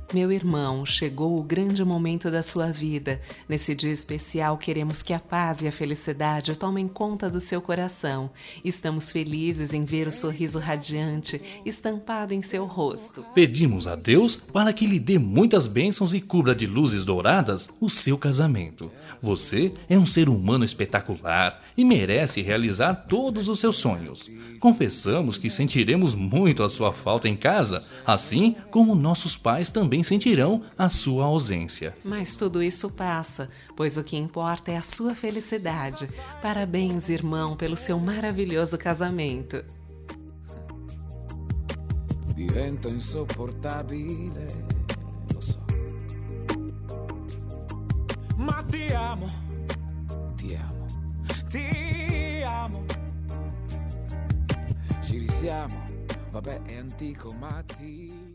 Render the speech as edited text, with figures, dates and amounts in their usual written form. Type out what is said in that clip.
Meu irmão, chegou o grande momento da sua vida. Nesse dia especial, queremos que a paz e a felicidade tomem conta do seu coração. Estamos felizes em ver o sorriso radiante estampado em seu rosto. Pedimos a Deus para que lhe dê muitas bênçãos e cubra de luzes douradas o seu casamento. Você é um ser humano espetacular e merece realizar todos os seus sonhos. Confessamos que sentiremos muito a sua falta em casa, assim como nossos pais também sentirão a sua ausência. Mas tudo isso passa, pois o que importa é a sua felicidade. Parabéns, irmão, pelo seu maravilhoso casamento. Divento insopportabile, lo so. Ma ti amo, ti amo, ti amo. Ci risiamo, vabbè è antico ma ti